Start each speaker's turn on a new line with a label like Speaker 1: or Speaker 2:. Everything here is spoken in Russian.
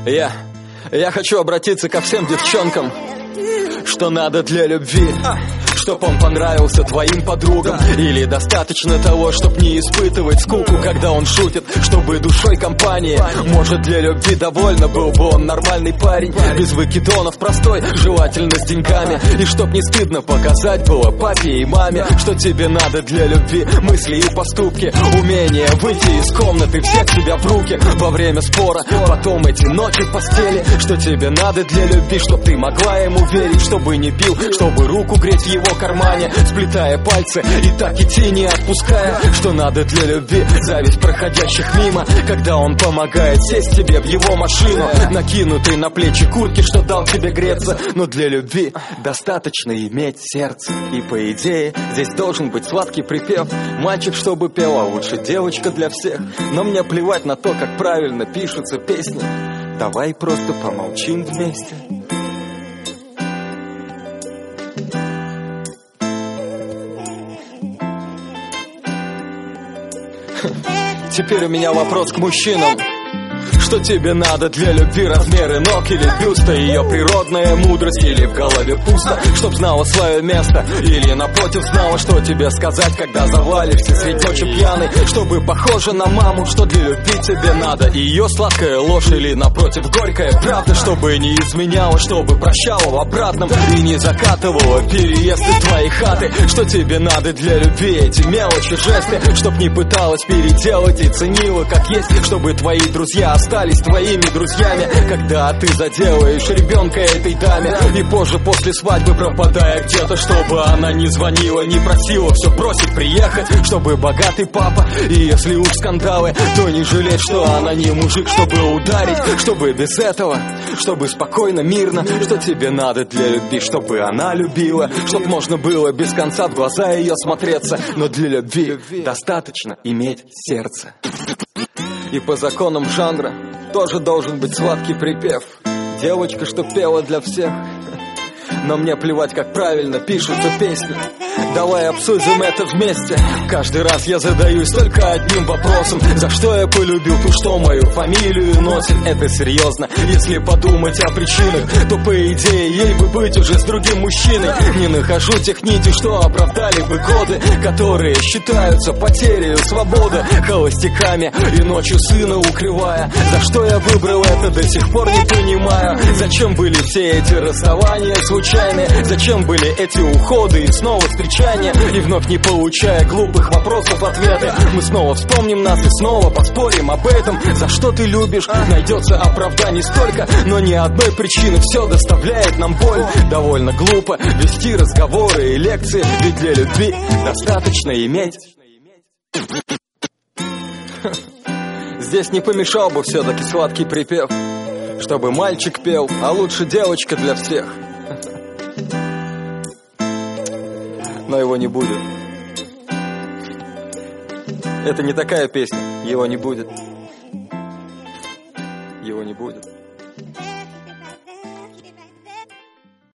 Speaker 1: Я хочу обратиться ко всем девчонкам, что надо для любви, чтоб он понравился твоим подругам. Или достаточно того, чтоб не испытывать скуку, когда он шутит, чтобы душой компании. Может, для любви довольно был бы он нормальный парень, без выкидонов, простой, желательно с деньгами. И чтоб не стыдно показать было папе и маме, что тебе надо для любви: мысли и поступки, умение выйти из комнаты, взять себя в руки во время спора, потом эти ночи в постели. Что тебе надо для любви: чтоб ты могла ему верить, чтобы не пил, чтобы руку греть в его кармане, сплетая пальцы и так идти не отпуская. Что надо для любви: зависть проходящих мимо, когда он помогает сесть тебе в его машину, накинутый на плечи куртки, что дал тебе греться. Но для любви достаточно иметь сердце. И по идее здесь должен быть сладкий припев: мальчик, чтобы пел, а лучше девочка для всех. Но мне плевать на то, как правильно пишутся песни. Давай просто помолчим вместе. Теперь у меня вопрос к мужчинам. Что тебе надо для любви: размеры ног или бюста, ее природная мудрость, или в голове пусто, чтоб знала свое место, или напротив знала, что тебе сказать, когда завалишься средь ночи пьяный. Чтобы похожа на маму, что для любви тебе надо: ее сладкая ложь или напротив горькая правда, чтобы не изменяла, чтобы прощала в обратном и не закатывала переезд из твоей хаты. Что тебе надо для любви: эти мелочи, жесты, чтоб не пыталась переделать и ценила как есть, чтобы твои друзья остались твоими друзьями, когда ты заделаешь ребенка этой даме. И позже, после свадьбы, пропадая где-то, чтобы она не звонила, не просила все бросить, приехать, чтобы богатый папа. И если уж скандалы, то не жалеть, что она не мужик, чтобы ударить, чтобы без этого, чтобы спокойно, мирно. Что тебе надо для любви: чтобы она любила, чтоб можно было без конца в глаза ее смотреться. Но для любви достаточно иметь сердце. И по законам жанра тоже должен быть сладкий припев: девочка, что пела для всех. Но мне плевать, как правильно пишутся песни. Давай обсудим это вместе. Каждый раз я задаюсь только одним вопросом: за что я полюбил ту, что мою фамилию носит? Это серьезно. Если подумать о причинах, то по идее ей бы быть уже с другим мужчиной. Не нахожу тех нитей, что оправдали бы годы, которые считаются потерей свободы, холостяками и ночью сына укрывая. За что я выбрал это, до сих пор не понимаю. Зачем были все эти расставания случайные? Зачем были эти уходы и снова встречания? И вновь не получая глупых вопросов ответы, мы снова вспомним нас и снова поспорим об этом. За что ты любишь? Найдется оправданий столько, но ни одной причины все доставляет нам боль. Довольно глупо вести разговоры и лекции, ведь для любви достаточно иметь. Здесь не помешал бы все-таки сладкий припев: чтобы мальчик пел, а лучше девочка для всех. Но его не будет. Это не такая песня. Его не будет. Его не будет.